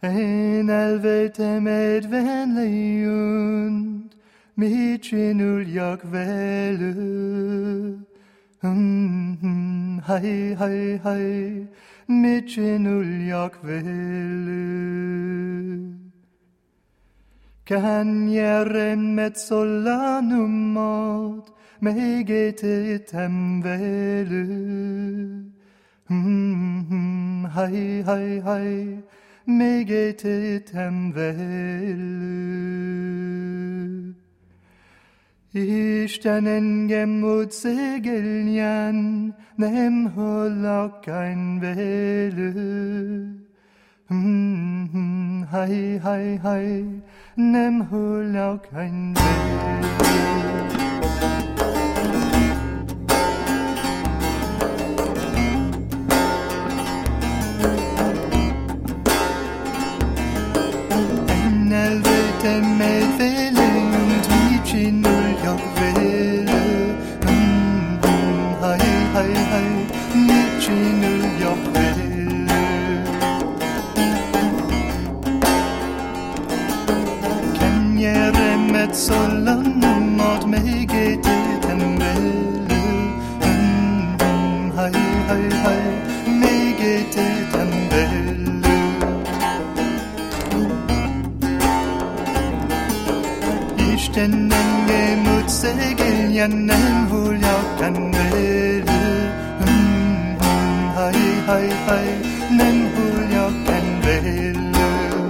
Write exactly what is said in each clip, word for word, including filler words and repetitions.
En helvete medvänlig und mit chinul välu. Mm, hej, hej, hej, mit chinul välu. Kan järren med solanummat megetet hem välu. Mm, hej, hej, hej, megetet hem välu. Isten gemut segeljan, nem holak ein välu. Mm, hej, hej, hej, nem holak ein välu. Med välen und mit chinul jag välu. Mm, hej, hej, hej, mit chinul jag välu. Kan göra med solanummat megetet hem välu. Mm, hej, hej, hej, megetet hem välu. Den gemut segeljan en hul jag kan välu. Mm, hej, hej, hej, en hul jag kan välu.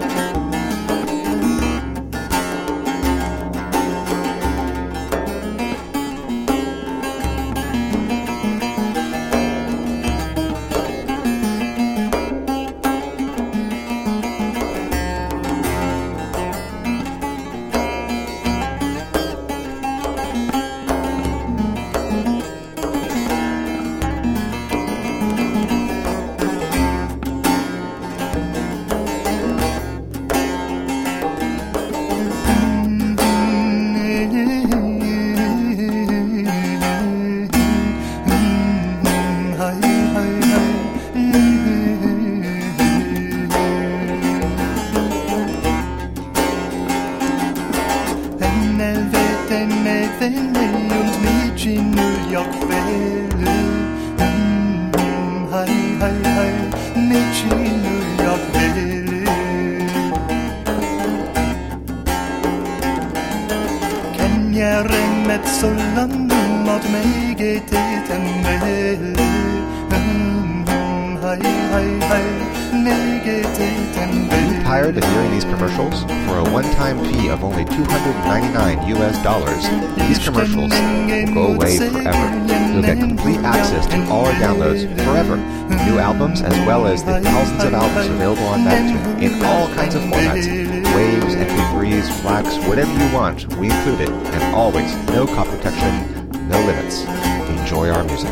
Tired of hearing these commercials? For a one-time fee of only two hundred ninety-nine U S dollars, these commercials will go away forever. You'll get complete access to all our downloads forever. New albums as well as the thousands of albums available on Neptune in all kinds of formats. Waves, M P threes, FLACs, whatever you want, we include it. And always, no copy protection, no limits. Enjoy our music.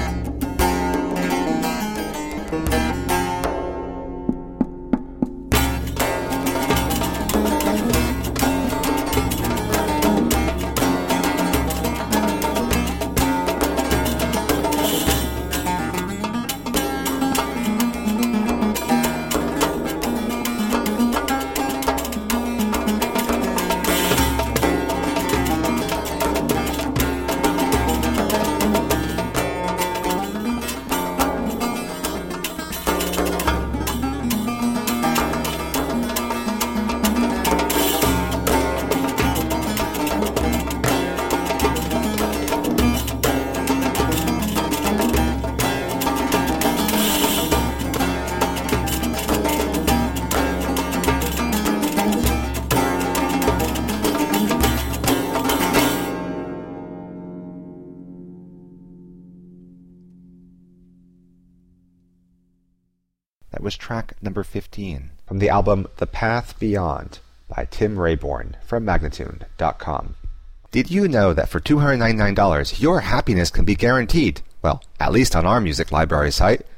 Was track number fifteen from the album The Path Beyond by Tim Rayborn from Magnatune dot com. Did you know that for two hundred ninety-nine dollars your happiness can be guaranteed? Well, at least on our music library site.